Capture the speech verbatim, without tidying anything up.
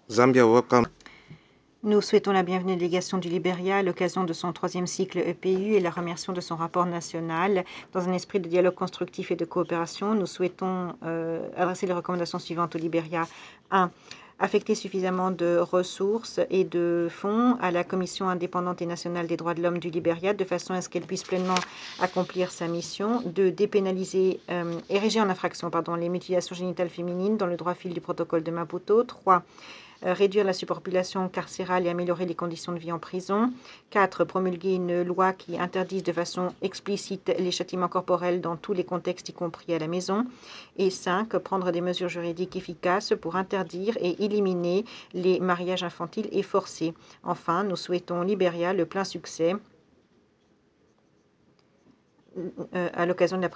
Zambia welcome. Nous souhaitons la bienvenue à la délégation du Libéria à l'occasion de son troisième cycle E P U et la remercions de son rapport national. Dans un esprit de dialogue constructif et de coopération, nous souhaitons euh, adresser les recommandations suivantes au Libéria. un. Affecter suffisamment de ressources et de fonds à la Commission indépendante et nationale des droits de l'homme du Libéria de façon à ce qu'elle puisse pleinement accomplir sa mission. deux. Dépénaliser, euh, ériger en infraction pardon, les mutilations génitales féminines dans le droit fil du protocole de Maputo. trois. Euh, réduire la surpopulation carcérale et améliorer les conditions de vie en prison. quatre. Promulguer une loi qui interdise de façon explicite les châtiments corporels dans tous les contextes, y compris à la maison. Et cinq. Prendre des mesures juridiques efficaces pour interdire et éliminer les mariages infantiles et forcés. Enfin, nous souhaitons au Libéria le plein succès euh, à l'occasion de la